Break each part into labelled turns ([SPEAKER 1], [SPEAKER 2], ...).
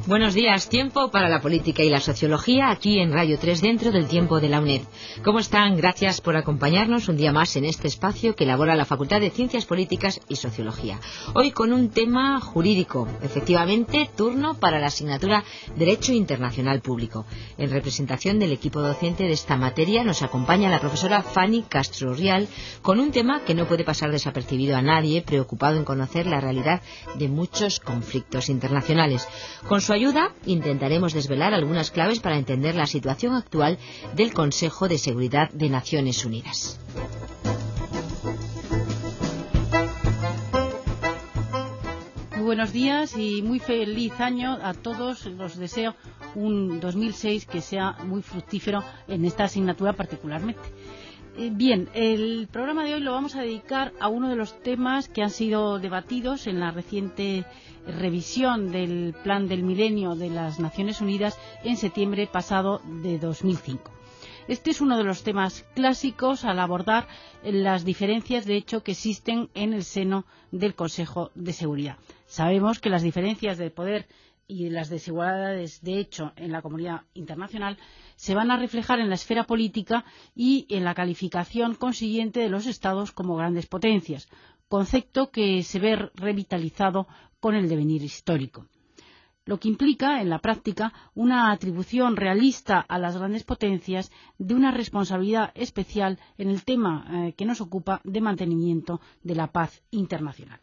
[SPEAKER 1] Buenos días, tiempo para la política y la sociología aquí en Radio 3 dentro del tiempo de la UNED. ¿Cómo están? Gracias por acompañarnos un día más en este espacio que elabora la Facultad de Ciencias Políticas y Sociología. Hoy con un tema jurídico, efectivamente turno para la asignatura Derecho Internacional Público. En representación del equipo docente de esta materia nos acompaña la profesora Fanny Castro Rial con un tema que no puede pasar desapercibido a nadie preocupado en conocer la realidad de muchos conflictos internacionales. Con su ayuda intentaremos desvelar algunas claves para entender la situación actual del Consejo de Seguridad de Naciones Unidas.
[SPEAKER 2] Muy buenos días y muy feliz año a todos. Os deseo un 2006 que sea muy fructífero en esta asignatura particularmente. Bien, el programa de hoy lo vamos a dedicar a uno de los temas que han sido debatidos en la reciente revisión del Plan del Milenio de las Naciones Unidas en septiembre pasado de 2005. Este es uno de los temas clásicos al abordar las diferencias de hecho que existen en el seno del Consejo de Seguridad. Sabemos que las diferencias de poder y las desigualdades de hecho en la comunidad internacional se van a reflejar en la esfera política y en la calificación consiguiente de los estados como grandes potencias, concepto que se ve revitalizado con el devenir histórico, lo que implica en la práctica una atribución realista a las grandes potencias de una responsabilidad especial en el tema que nos ocupa de mantenimiento de la paz internacional.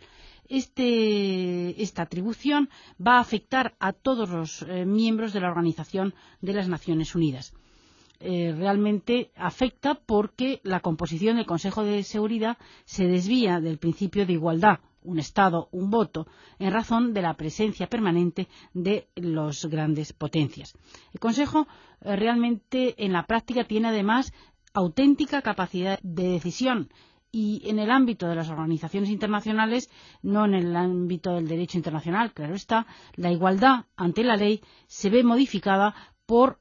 [SPEAKER 2] Esta atribución va a afectar a todos los miembros de la Organización de las Naciones Unidas. Realmente afecta porque la composición del Consejo de Seguridad se desvía del principio de igualdad, un Estado, un voto, en razón de la presencia permanente de las grandes potencias. El Consejo realmente en la práctica tiene además auténtica capacidad de decisión y en el ámbito de las organizaciones internacionales, no en el ámbito del derecho internacional, claro está, la igualdad ante la ley se ve modificada por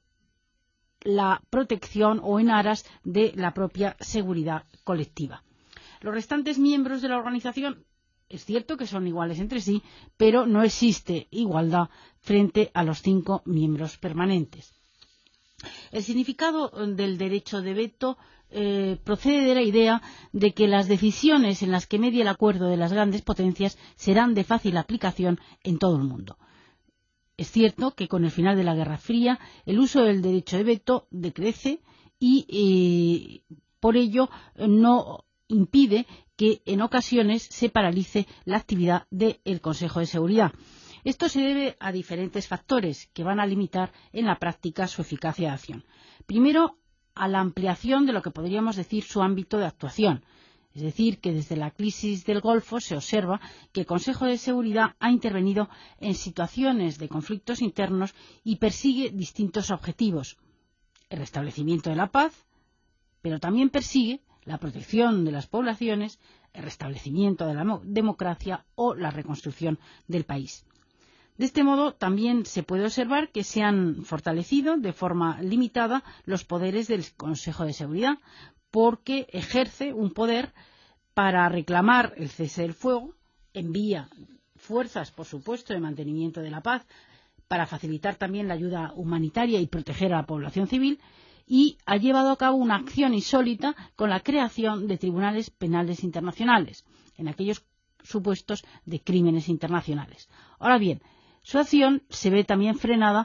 [SPEAKER 2] la protección o en aras de la propia seguridad colectiva. Los restantes miembros de la organización es cierto que son iguales entre sí, pero no existe igualdad frente a los 5 miembros permanentes. El significado del derecho de veto procede de la idea de que las decisiones en las que medie el acuerdo de las grandes potencias serán de fácil aplicación en todo el mundo. Es cierto que con el final de la Guerra Fría el uso del derecho de veto decrece y por ello no impide que en ocasiones se paralice la actividad del Consejo de Seguridad. Esto se debe a diferentes factores que van a limitar en la práctica su eficacia de acción. Primero, a la ampliación de lo que podríamos decir su ámbito de actuación. Es decir, que desde la crisis del Golfo se observa que el Consejo de Seguridad ha intervenido en situaciones de conflictos internos y persigue distintos objetivos. El restablecimiento de la paz, pero también persigue la protección de las poblaciones, el restablecimiento de la democracia o la reconstrucción del país. De este modo, también se puede observar que se han fortalecido de forma limitada los poderes del Consejo de Seguridad, porque ejerce un poder para reclamar el cese del fuego, envía fuerzas, por supuesto, de mantenimiento de la paz, para facilitar también la ayuda humanitaria y proteger a la población civil, y ha llevado a cabo una acción insólita con la creación de tribunales penales internacionales, en aquellos supuestos de crímenes internacionales. Ahora bien, su acción se ve también frenada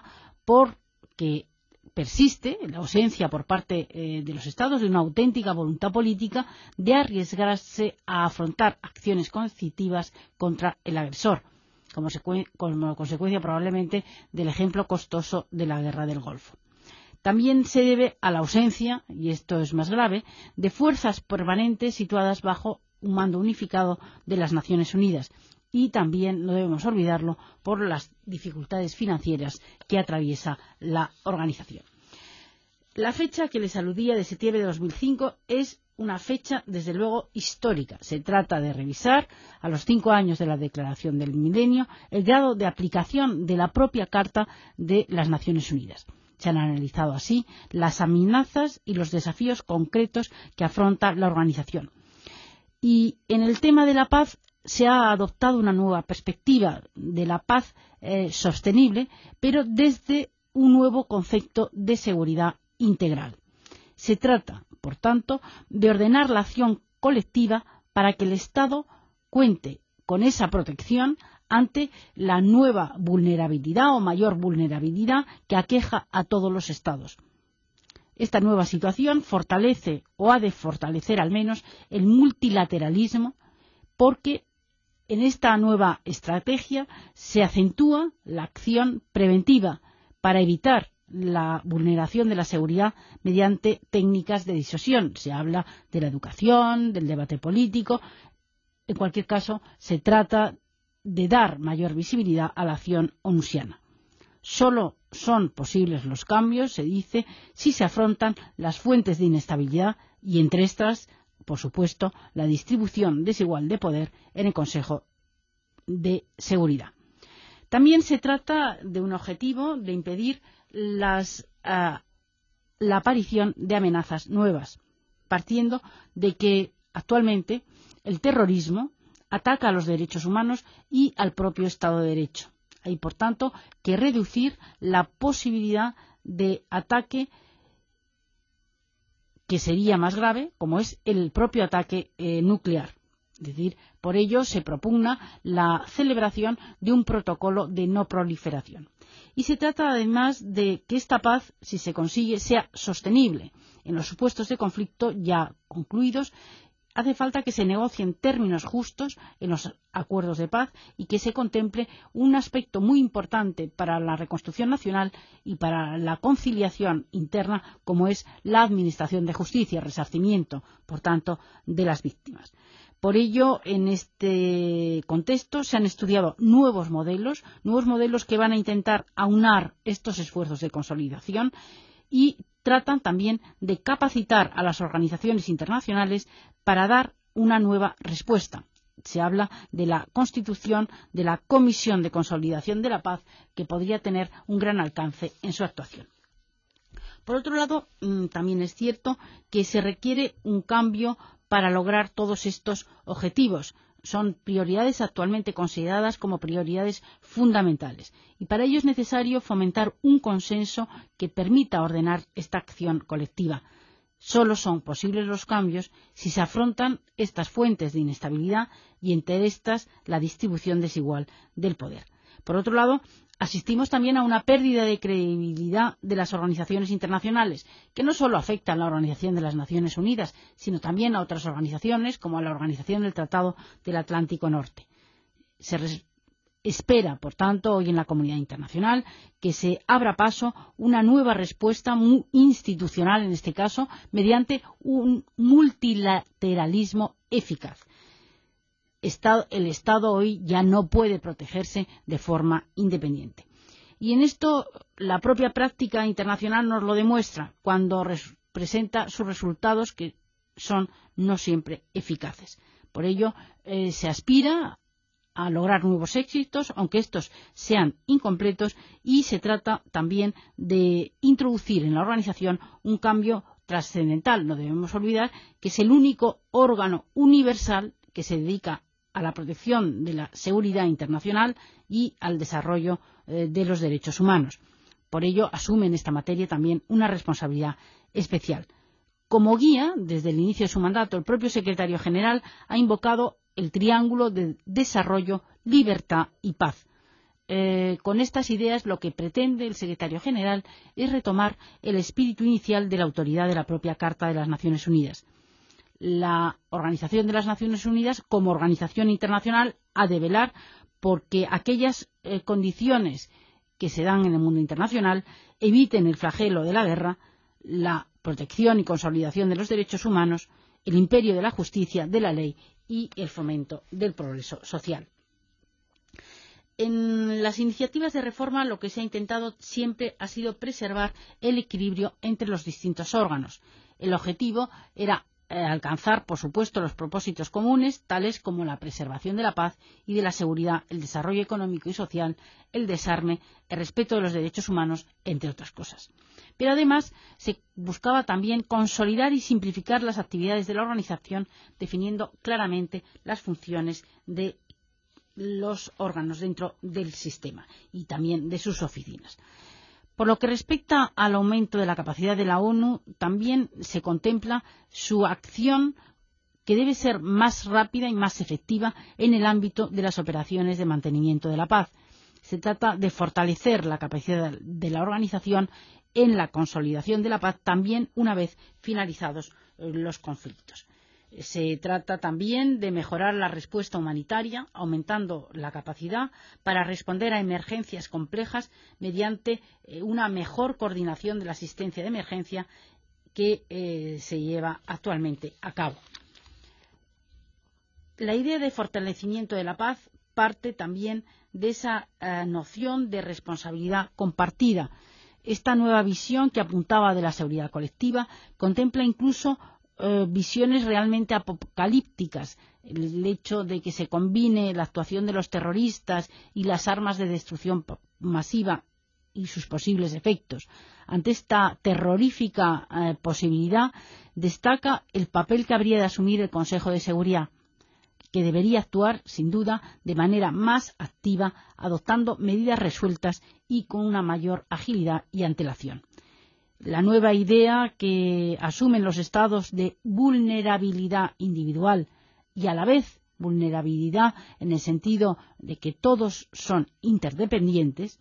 [SPEAKER 2] porque persiste la ausencia por parte de los Estados de una auténtica voluntad política de arriesgarse a afrontar acciones coercitivas contra el agresor, como consecuencia probablemente del ejemplo costoso de la Guerra del Golfo. También se debe a la ausencia, y esto es más grave, de fuerzas permanentes situadas bajo un mando unificado de las Naciones Unidas. Y también, no debemos olvidarlo, por las dificultades financieras que atraviesa la organización. La fecha que les aludía de septiembre de 2005 es una fecha, desde luego, histórica. Se trata de revisar, a los 5 años de la Declaración del Milenio, el grado de aplicación de la propia Carta de las Naciones Unidas. Se han analizado así las amenazas y los desafíos concretos que afronta la organización. Y en el tema de la paz se ha adoptado una nueva perspectiva de la paz sostenible, pero desde un nuevo concepto de seguridad integral. Se trata, por tanto, de ordenar la acción colectiva para que el Estado cuente con esa protección ante la nueva vulnerabilidad o mayor vulnerabilidad que aqueja a todos los Estados. Esta nueva situación fortalece, o ha de fortalecer al menos, el multilateralismo, porque en esta nueva estrategia se acentúa la acción preventiva para evitar la vulneración de la seguridad mediante técnicas de disuasión. Se habla de la educación, del debate político. En cualquier caso, se trata de dar mayor visibilidad a la acción onusiana. Solo son posibles los cambios, se dice, si se afrontan las fuentes de inestabilidad y entre estas, por supuesto, la distribución desigual de poder en el Consejo de Seguridad. También se trata de un objetivo de impedir la aparición de amenazas nuevas, partiendo de que actualmente el terrorismo ataca a los derechos humanos y al propio Estado de Derecho. Hay, por tanto, que reducir la posibilidad de ataque que sería más grave, como es el propio ataque nuclear. Es decir, por ello se propugna la celebración de un protocolo de no proliferación. Y se trata además de que esta paz, si se consigue, sea sostenible. En los supuestos de conflicto ya concluidos, hace falta que se negocien términos justos en los acuerdos de paz y que se contemple un aspecto muy importante para la reconstrucción nacional y para la conciliación interna, como es la administración de justicia, resarcimiento, por tanto, de las víctimas. Por ello, en este contexto se han estudiado nuevos modelos que van a intentar aunar estos esfuerzos de consolidación y tratan también de capacitar a las organizaciones internacionales para dar una nueva respuesta. Se habla de la constitución de la Comisión de Consolidación de la Paz, que podría tener un gran alcance en su actuación. Por otro lado, también es cierto que se requiere un cambio para lograr todos estos objetivos. Son prioridades actualmente consideradas como prioridades fundamentales y para ello es necesario fomentar un consenso que permita ordenar esta acción colectiva. Solo son posibles los cambios si se afrontan estas fuentes de inestabilidad y entre estas la distribución desigual del poder. Por otro lado, asistimos también a una pérdida de credibilidad de las organizaciones internacionales, que no solo afecta a la Organización de las Naciones Unidas, sino también a otras organizaciones, como a la Organización del Tratado del Atlántico Norte. Se espera, por tanto, hoy en la comunidad internacional, que se abra paso una nueva respuesta institucional, en este caso, mediante un multilateralismo eficaz. El Estado hoy ya no puede protegerse de forma independiente. Y en esto la propia práctica internacional nos lo demuestra cuando presenta sus resultados, que son no siempre eficaces. Por ello, se aspira a lograr nuevos éxitos, aunque estos sean incompletos, y se trata también de introducir en la organización un cambio trascendental. No debemos olvidar que es el único órgano universal que se dedica a la protección de la seguridad internacional y al desarrollo de los derechos humanos. Por ello, asume en esta materia también una responsabilidad especial. Como guía, desde el inicio de su mandato, el propio secretario general ha invocado el triángulo de desarrollo, libertad y paz. Con estas ideas, lo que pretende el secretario general es retomar el espíritu inicial de la autoridad de la propia Carta de las Naciones Unidas. La Organización de las Naciones Unidas, como organización internacional, ha de velar porque aquellas condiciones que se dan en el mundo internacional eviten el flagelo de la guerra, la protección y consolidación de los derechos humanos, el imperio de la justicia, de la ley y el fomento del progreso social. En las iniciativas de reforma lo que se ha intentado siempre ha sido preservar el equilibrio entre los distintos órganos. El objetivo era alcanzar, por supuesto, los propósitos comunes, tales como la preservación de la paz y de la seguridad, el desarrollo económico y social, el desarme, el respeto de los derechos humanos, entre otras cosas. Pero además se buscaba también consolidar y simplificar las actividades de la organización, definiendo claramente las funciones de los órganos dentro del sistema y también de sus oficinas. Por lo que respecta al aumento de la capacidad de la ONU, también se contempla su acción, que debe ser más rápida y más efectiva en el ámbito de las operaciones de mantenimiento de la paz. Se trata de fortalecer la capacidad de la organización en la consolidación de la paz, también una vez finalizados los conflictos. Se trata también de mejorar la respuesta humanitaria, aumentando la capacidad para responder a emergencias complejas mediante una mejor coordinación de la asistencia de emergencia que se lleva actualmente a cabo. La idea de fortalecimiento de la paz parte también de esa noción de responsabilidad compartida. Esta nueva visión que apuntaba de la seguridad colectiva contempla incluso visiones realmente apocalípticas. El hecho de que se combine la actuación de los terroristas y las armas de destrucción masiva y sus posibles efectos. Ante esta terrorífica posibilidad, destaca el papel que habría de asumir el Consejo de Seguridad, que debería actuar, sin duda, de manera más activa, adoptando medidas resueltas y con una mayor agilidad y antelación. La nueva idea que asumen los estados de vulnerabilidad individual y a la vez vulnerabilidad en el sentido de que todos son interdependientes,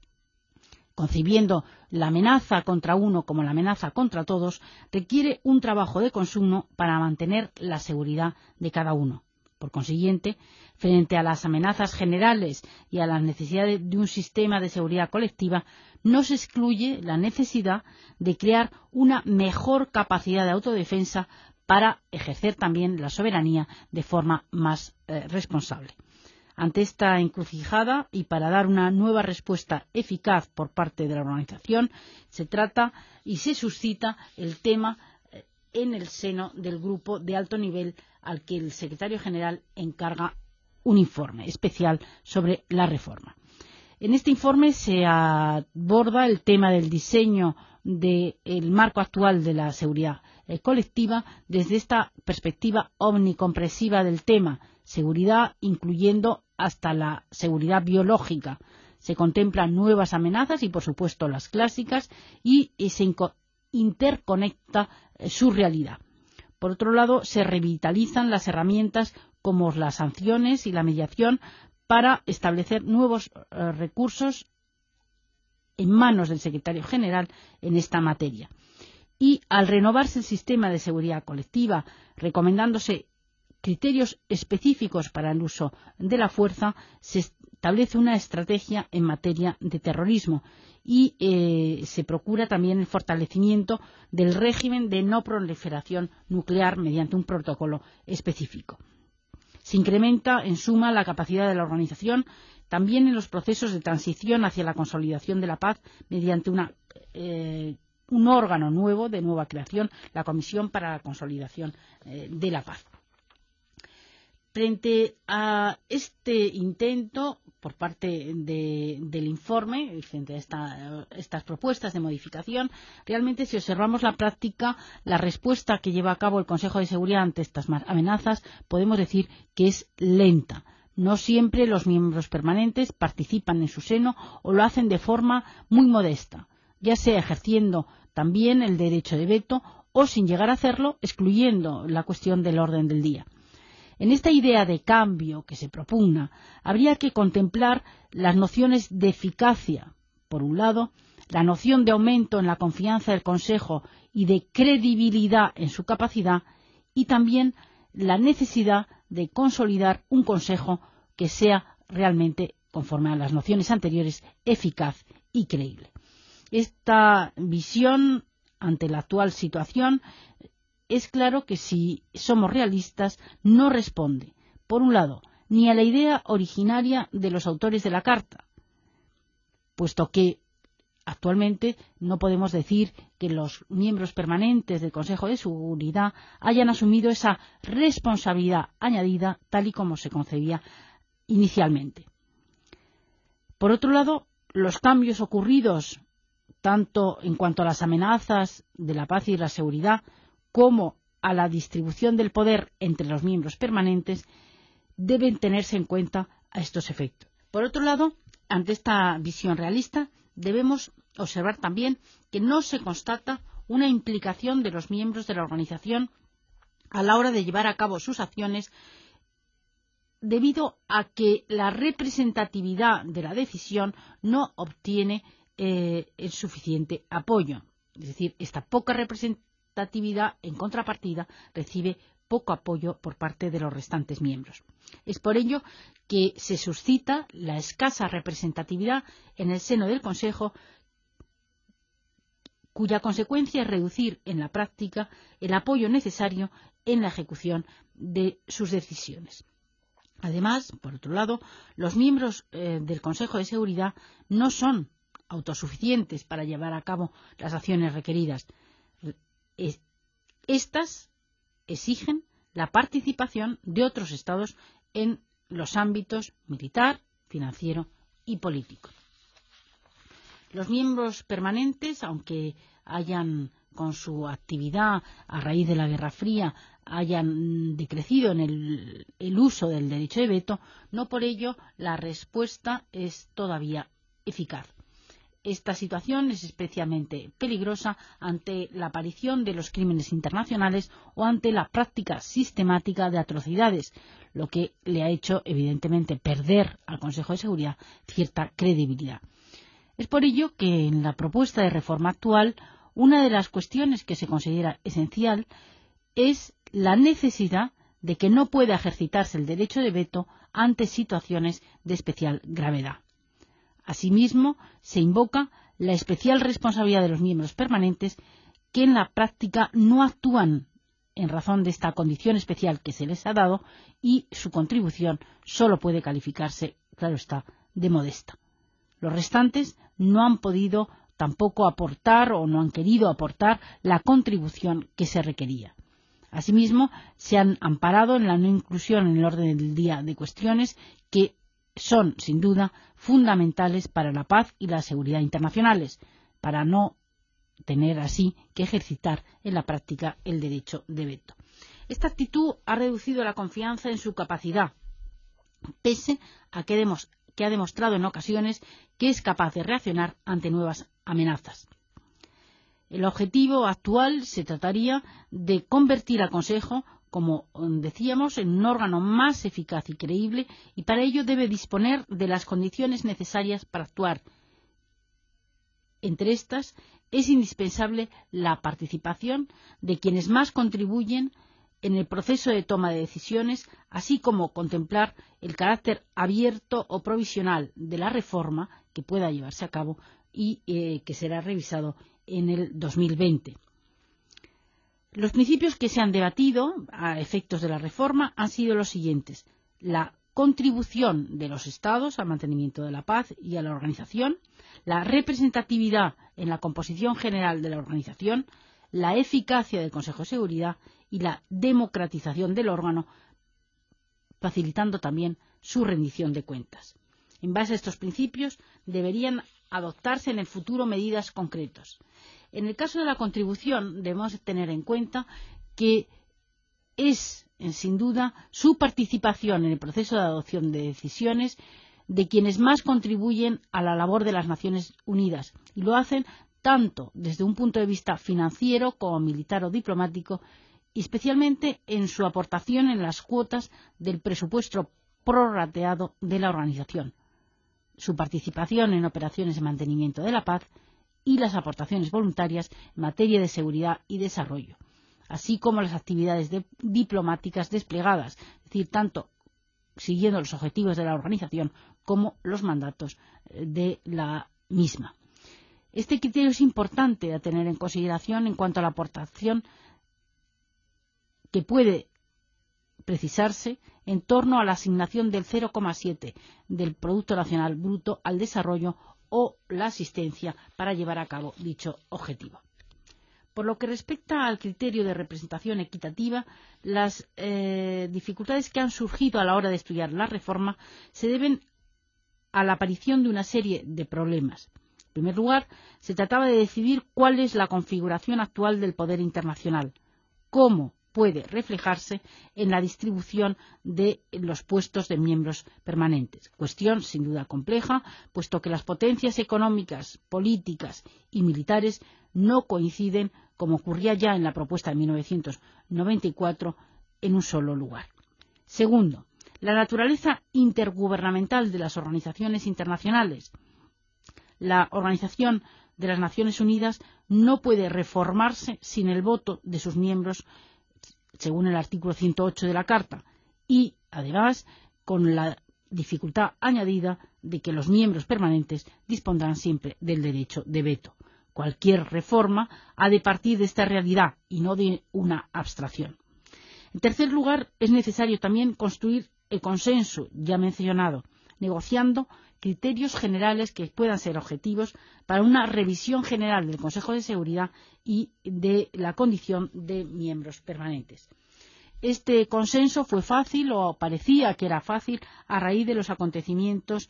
[SPEAKER 2] concibiendo la amenaza contra uno como la amenaza contra todos, requiere un trabajo de consumo para mantener la seguridad de cada uno. Por consiguiente, frente a las amenazas generales y a las necesidades de un sistema de seguridad colectiva, no se excluye la necesidad de crear una mejor capacidad de autodefensa para ejercer también la soberanía de forma más responsable. Ante esta encrucijada y para dar una nueva respuesta eficaz por parte de la organización, se trata y se suscita el tema en el seno del grupo de alto nivel al que el secretario general encarga un informe especial sobre la reforma. En este informe se aborda el tema del diseño del marco actual de la seguridad colectiva desde esta perspectiva omnicomprensiva del tema, seguridad incluyendo hasta la seguridad biológica. Se contemplan nuevas amenazas y, por supuesto, las clásicas y se interconecta su realidad. Por otro lado, se revitalizan las herramientas como las sanciones y la mediación para establecer nuevos recursos en manos del secretario general en esta materia. Y al renovarse el sistema de seguridad colectiva, recomendándose criterios específicos para el uso de la fuerza, se establece una estrategia en materia de terrorismo y se procura también el fortalecimiento del régimen de no proliferación nuclear mediante un protocolo específico. Se incrementa, en suma, la capacidad de la organización también en los procesos de transición hacia la consolidación de la paz mediante un órgano nuevo, de nueva creación, la Comisión para la Consolidación de la Paz. Frente a este intento por parte del informe, frente a estas propuestas de modificación, realmente si observamos la práctica, la respuesta que lleva a cabo el Consejo de Seguridad ante estas amenazas, podemos decir que es lenta. No siempre los miembros permanentes participan en su seno o lo hacen de forma muy modesta, ya sea ejerciendo también el derecho de veto o sin llegar a hacerlo, excluyendo la cuestión del orden del día. En esta idea de cambio que se propugna, habría que contemplar las nociones de eficacia, por un lado, la noción de aumento en la confianza del Consejo y de credibilidad en su capacidad, y también la necesidad de consolidar un Consejo que sea realmente, conforme a las nociones anteriores, eficaz y creíble. Esta visión ante la actual situación es claro que, si somos realistas, no responde, por un lado, ni a la idea originaria de los autores de la Carta, puesto que actualmente no podemos decir que los miembros permanentes del Consejo de Seguridad hayan asumido esa responsabilidad añadida tal y como se concebía inicialmente. Por otro lado, los cambios ocurridos tanto en cuanto a las amenazas de la paz y la seguridad como a la distribución del poder entre los miembros permanentes deben tenerse en cuenta a estos efectos. Por otro lado, ante esta visión realista, debemos observar también que no se constata una implicación de los miembros de la organización a la hora de llevar a cabo sus acciones, debido a que la representatividad de la decisión no obtiene el suficiente apoyo. Es decir, esta poca representatividad, en contrapartida, recibe poco apoyo por parte de los restantes miembros. Es por ello que se suscita la escasa representatividad en el seno del Consejo, cuya consecuencia es reducir en la práctica el apoyo necesario en la ejecución de sus decisiones. Además, por otro lado, los miembros del Consejo de Seguridad no son autosuficientes para llevar a cabo las acciones requeridas. Estas exigen la participación de otros Estados en los ámbitos militar, financiero y político. Los miembros permanentes, aunque hayan, con su actividad a raíz de la Guerra Fría, hayan decrecido en el uso del derecho de veto, no por ello la respuesta es todavía eficaz. Esta situación es especialmente peligrosa ante la aparición de los crímenes internacionales o ante la práctica sistemática de atrocidades, lo que le ha hecho, evidentemente, perder al Consejo de Seguridad cierta credibilidad. Es por ello que en la propuesta de reforma actual, una de las cuestiones que se considera esencial es la necesidad de que no pueda ejercitarse el derecho de veto ante situaciones de especial gravedad. Asimismo, se invoca la especial responsabilidad de los miembros permanentes que en la práctica no actúan en razón de esta condición especial que se les ha dado y su contribución solo puede calificarse, claro está, de modesta. Los restantes no han podido tampoco aportar o no han querido aportar la contribución que se requería. Asimismo, se han amparado en la no inclusión en el orden del día de cuestiones que son, sin duda, fundamentales para la paz y la seguridad internacionales, para no tener así que ejercitar en la práctica el derecho de veto. Esta actitud ha reducido la confianza en su capacidad, pese a que ha demostrado en ocasiones que es capaz de reaccionar ante nuevas amenazas. El objetivo actual se trataría de convertir al Consejo, como decíamos, en un órgano más eficaz y creíble, y para ello debe disponer de las condiciones necesarias para actuar. Entre estas, es indispensable la participación de quienes más contribuyen en el proceso de toma de decisiones, así como contemplar el carácter abierto o provisional de la reforma que pueda llevarse a cabo y que será revisado en el 2020. Los principios que se han debatido a efectos de la reforma han sido los siguientes: la contribución de los Estados al mantenimiento de la paz y a la organización, la representatividad en la composición general de la organización, la eficacia del Consejo de Seguridad y la democratización del órgano, facilitando también su rendición de cuentas. En base a estos principios deberían adoptarse en el futuro medidas concretas. En el caso de la contribución debemos tener en cuenta que es, sin duda, su participación en el proceso de adopción de decisiones de quienes más contribuyen a la labor de las Naciones Unidas, y lo hacen tanto desde un punto de vista financiero como militar o diplomático, y especialmente en su aportación en las cuotas del presupuesto prorrateado de la organización, su participación en operaciones de mantenimiento de la paz y las aportaciones voluntarias en materia de seguridad y desarrollo, así como las actividades diplomáticas desplegadas, es decir, tanto siguiendo los objetivos de la organización como los mandatos de la misma. Este criterio es importante a tener en consideración en cuanto a la aportación que puede precisarse en torno a la asignación del 0,7 del Producto Nacional Bruto al desarrollo o la asistencia para llevar a cabo dicho objetivo. Por lo que respecta al criterio de representación equitativa, las dificultades que han surgido a la hora de estudiar la reforma se deben a la aparición de una serie de problemas. En primer lugar, se trataba de decidir cuál es la configuración actual del poder internacional, cómo puede reflejarse en la distribución de los puestos de miembros permanentes. Cuestión sin duda compleja, puesto que las potencias económicas, políticas y militares no coinciden, como ocurría ya en la propuesta de 1994, en un solo lugar. Segundo, la naturaleza intergubernamental de las organizaciones internacionales. La Organización de las Naciones Unidas no puede reformarse sin el voto de sus miembros, según el artículo 108 de la Carta, y, además, con la dificultad añadida de que los miembros permanentes dispondrán siempre del derecho de veto. Cualquier reforma ha de partir de esta realidad y no de una abstracción. En tercer lugar, es necesario también construir el consenso ya mencionado, negociando criterios generales que puedan ser objetivos para una revisión general del Consejo de Seguridad y de la condición de miembros permanentes. Este consenso fue fácil, o parecía que era fácil, a raíz de los acontecimientos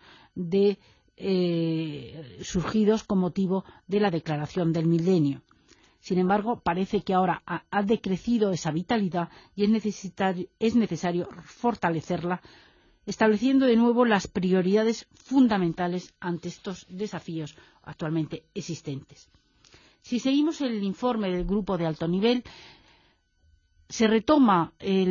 [SPEAKER 2] surgidos con motivo de la Declaración del Milenio. Sin embargo, parece que ahora ha decrecido esa vitalidad y es necesario fortalecerla, estableciendo de nuevo las prioridades fundamentales ante estos desafíos actualmente existentes. Si seguimos el informe del grupo de alto nivel, se retoma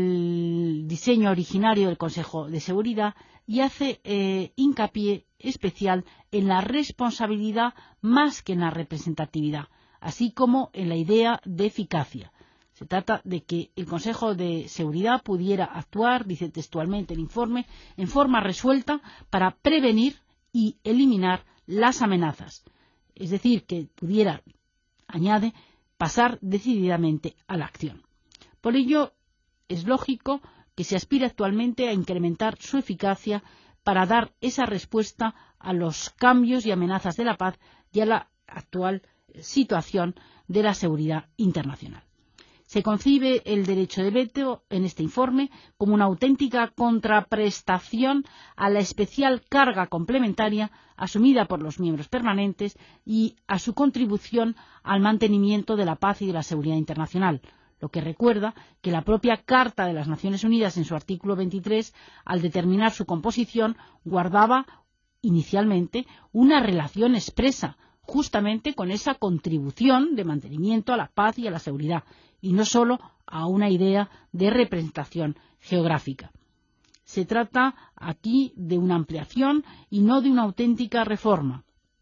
[SPEAKER 2] el diseño originario del Consejo de Seguridad y hace hincapié especial en la responsabilidad más que en la representatividad, así como en la idea de eficacia. Se trata de que el Consejo de Seguridad pudiera actuar, dice textualmente el informe, en forma resuelta para prevenir y eliminar las amenazas. Es decir, que pudiera, añade, pasar decididamente a la acción. Por ello, es lógico que se aspire actualmente a incrementar su eficacia para dar esa respuesta a los cambios y amenazas de la paz y a la actual situación de la seguridad internacional. Se concibe el derecho de veto en este informe como una auténtica contraprestación a la especial carga complementaria asumida por los miembros permanentes y a su contribución al mantenimiento de la paz y de la seguridad internacional, lo que recuerda que la propia Carta de las Naciones Unidas, en su artículo 23, al determinar su composición, guardaba inicialmente una relación expresa justamente con esa contribución de mantenimiento a la paz y a la seguridad, y no solo a una idea de representación geográfica. Se trata aquí de una ampliación y no de una auténtica reforma.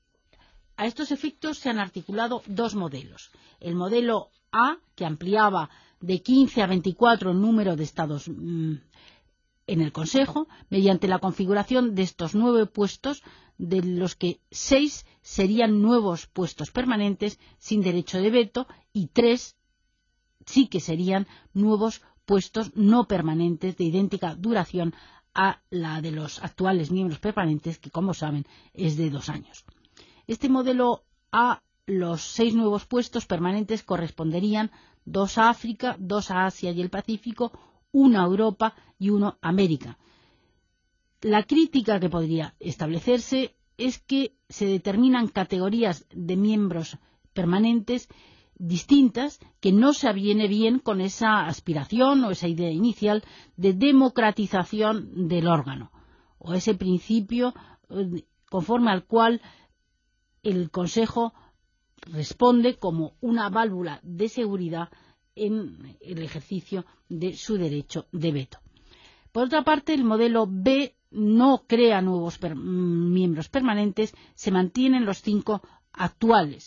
[SPEAKER 2] A estos efectos se han articulado dos modelos. El modelo A, que ampliaba de 15 a 24 el número de estados en el Consejo, mediante la configuración de estos 9 puestos, de los que 6 serían nuevos puestos permanentes sin derecho de veto y 3 sí que serían nuevos puestos no permanentes de idéntica duración a la de los actuales miembros permanentes, que, como saben, es de 2 años. Este modelo A, los 6 nuevos puestos permanentes corresponderían 2 a África, 2 a Asia y el Pacífico, 1 a Europa y 1 a América. La crítica que podría establecerse es que se determinan categorías de miembros permanentes distintas que no se aviene bien con esa aspiración o esa idea inicial de democratización del órgano, o ese principio conforme al cual el Consejo responde como una válvula de seguridad en el ejercicio de su derecho de veto. Por otra parte, el modelo B no crea nuevos miembros permanentes, se mantienen los 5 actuales.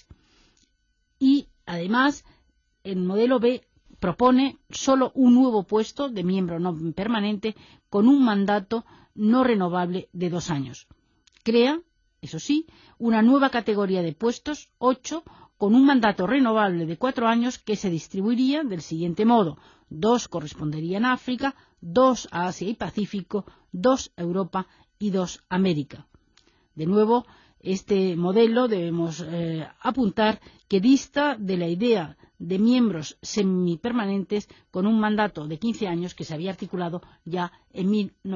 [SPEAKER 2] Y, además, el modelo B propone solo un nuevo puesto de miembro no permanente con un mandato no renovable de 2 años. Crea, eso sí, una nueva categoría de puestos, 8, con un mandato renovable de 4 años que se distribuiría del siguiente modo: 2 corresponderían a África, 2 a Asia y Pacífico, 2 a Europa y 2 a América. De nuevo, Este modelo, debemos apuntar, que dista de la idea de miembros semipermanentes con un mandato de 15 años que se había articulado ya en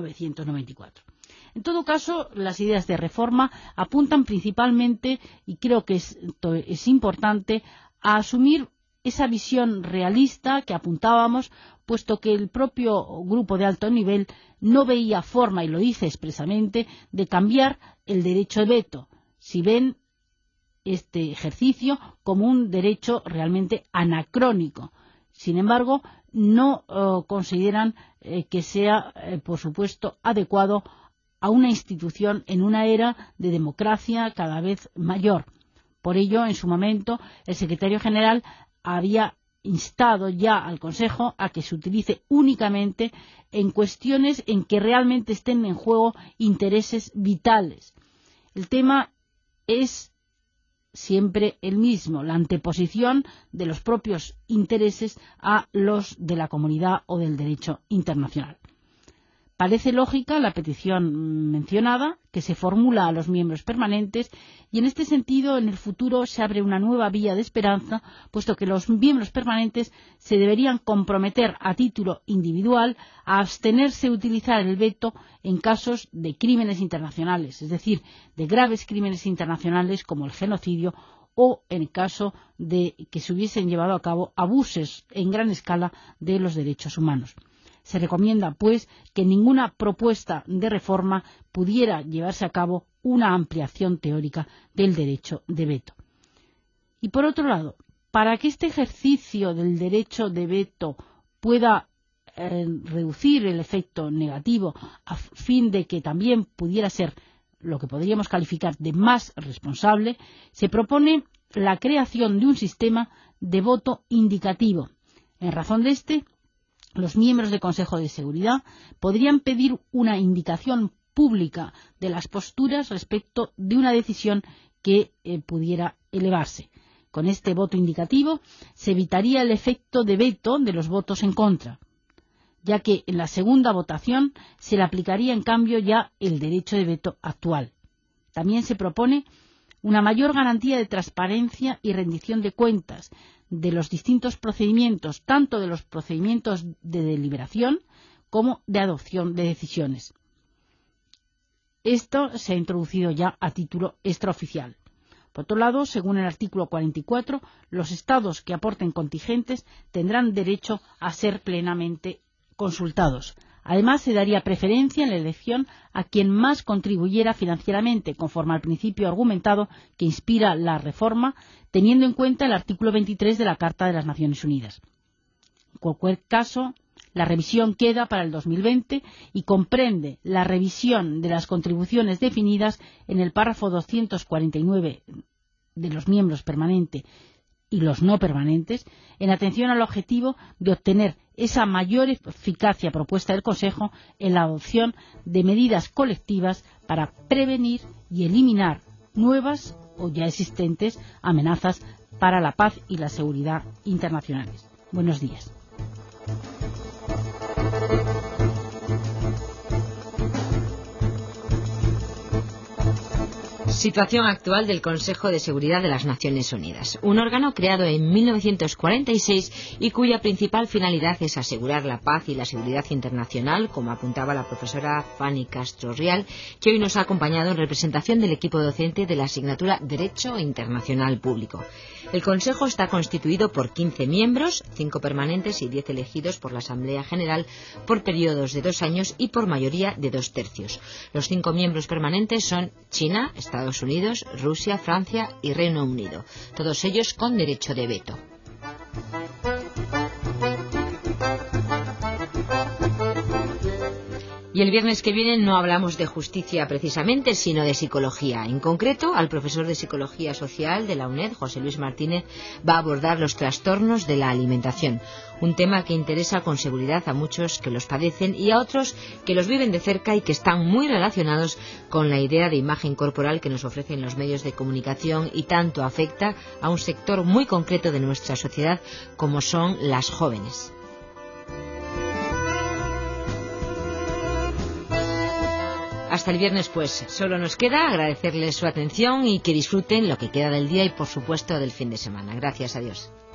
[SPEAKER 2] 1994. En todo caso, las ideas de reforma apuntan principalmente, y creo que esto es importante, a asumir esa visión realista que apuntábamos, puesto que el propio grupo de alto nivel no veía forma, y lo dice expresamente, de cambiar el derecho de veto, si ven este ejercicio como un derecho realmente anacrónico. Sin embargo, no consideran que sea, por supuesto, adecuado a una institución en una era de democracia cada vez mayor. Por ello, en su momento, el secretario general había instado ya al Consejo a que se utilice únicamente en cuestiones en que realmente estén en juego intereses vitales. El tema es siempre el mismo, la anteposición de los propios intereses a los de la comunidad o del derecho internacional. Parece lógica la petición mencionada, que se formula a los miembros permanentes, y en este sentido en el futuro se abre una nueva vía de esperanza, puesto que los miembros permanentes se deberían comprometer a título individual a abstenerse de utilizar el veto en casos de crímenes internacionales, es decir, de graves crímenes internacionales como el genocidio, o en caso de que se hubiesen llevado a cabo abusos en gran escala de los derechos humanos. Se recomienda, pues, que ninguna propuesta de reforma pudiera llevarse a cabo una ampliación teórica del derecho de veto. Y por otro lado, para que este ejercicio del derecho de veto pueda reducir el efecto negativo, a fin de que también pudiera ser lo que podríamos calificar de más responsable, se propone la creación de un sistema de voto indicativo. En razón de este, los miembros del Consejo de Seguridad podrían pedir una indicación pública de las posturas respecto de una decisión que pudiera elevarse. Con este voto indicativo se evitaría el efecto de veto de los votos en contra, ya que en la segunda votación se le aplicaría en cambio ya el derecho de veto actual. También se propone una mayor garantía de transparencia y rendición de cuentas de los distintos procedimientos, tanto de los procedimientos de deliberación como de adopción de decisiones. Esto se ha introducido ya a título extraoficial. Por otro lado, según el artículo 44, los Estados que aporten contingentes tendrán derecho a ser plenamente consultados. Además, se daría preferencia en la elección a quien más contribuyera financieramente, conforme al principio argumentado que inspira la reforma, teniendo en cuenta el artículo 23 de la Carta de las Naciones Unidas. En cualquier caso, la revisión queda para el 2020 y comprende la revisión de las contribuciones definidas en el párrafo 249 de los miembros permanentes y los no permanentes, en atención al objetivo de obtener esa mayor eficacia propuesta del Consejo en la adopción de medidas colectivas para prevenir y eliminar nuevas o ya existentes amenazas para la paz y la seguridad internacionales. Buenos días.
[SPEAKER 1] Situación actual del Consejo de Seguridad de las Naciones Unidas, un órgano creado en 1946 y cuya principal finalidad es asegurar la paz y la seguridad internacional, como apuntaba la profesora Fanny Castro Rial, que hoy nos ha acompañado en representación del equipo docente de la asignatura Derecho Internacional Público. El Consejo está constituido por 15 miembros, 5 permanentes y 10 elegidos por la Asamblea General por periodos de 2 años y por mayoría de 2/3. Los 5 miembros permanentes son China, Estados Unidos, Rusia, Francia y Reino Unido, todos ellos con derecho de veto. Y el viernes que viene no hablamos de justicia precisamente, sino de psicología. En concreto, al profesor de Psicología Social de la UNED, José Luis Martínez, va a abordar los trastornos de la alimentación, un tema que interesa con seguridad a muchos que los padecen y a otros que los viven de cerca y que están muy relacionados con la idea de imagen corporal que nos ofrecen los medios de comunicación y tanto afecta a un sector muy concreto de nuestra sociedad como son las jóvenes. hasta el viernes, pues solo nos queda agradecerles su atención y que disfruten lo que queda del día y, por supuesto, del fin de semana. Gracias, adiós.